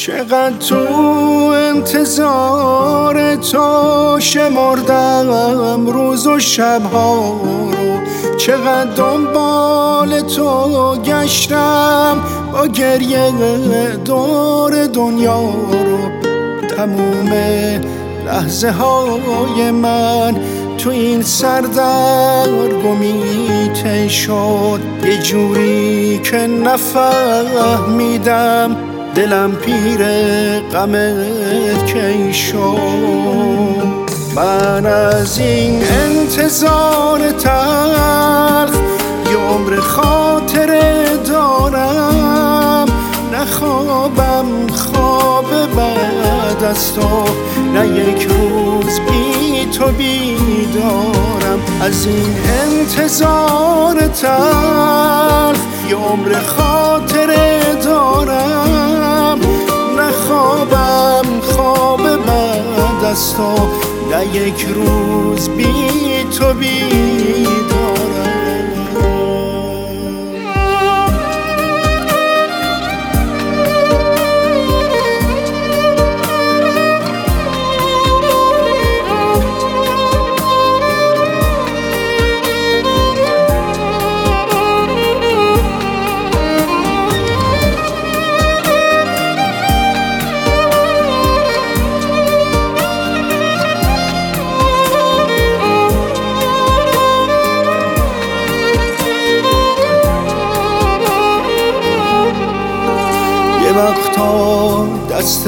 چقدر تو انتظار تو شمردم روز و شبها رو، چقدر دنبال تو گشتم با گریه دور دنیا رو. تموم لحظه های من تو این سردرگمی ته شد، یه جوری که نفهمیدم دلم پیر غمت کی شد. من از این انتظار تلخ یه عمر خاطره دارم، نخوابم خواب بعد از تو، نه یک روز بی تو بیدارم. از این انتظار تلخ یه عمر خاطره دارم، نخوابم خواب بعد از تو، نه یک روز بی تو بیدارم. وقتا دست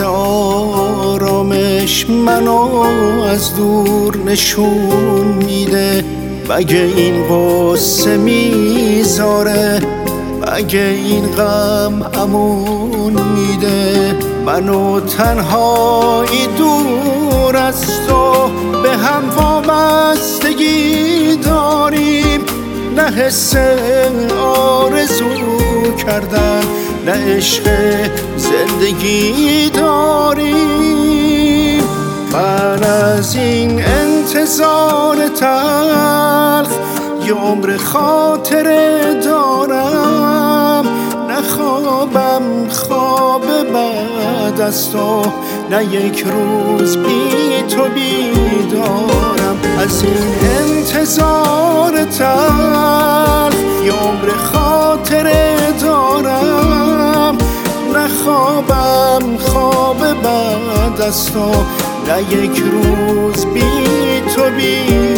آرامش منو از دور نشون میده، مگه این قصه میذاره، مگه این غم امون میده. منو تنهایی دور از تو به هم وابستگی داریم، نه حس آرزو کردن، نه عشق زندگی داریم. من از این انتظار تلخ یه عمر خاطره دارم، نخوابم خواب بعد از تو، نه یک روز بی تو بیدارم. از این انتظار تلخ یه عمر خاطره دارم، نخوابم خواب بعد از تو، نه یک روز بی تو بیدارم.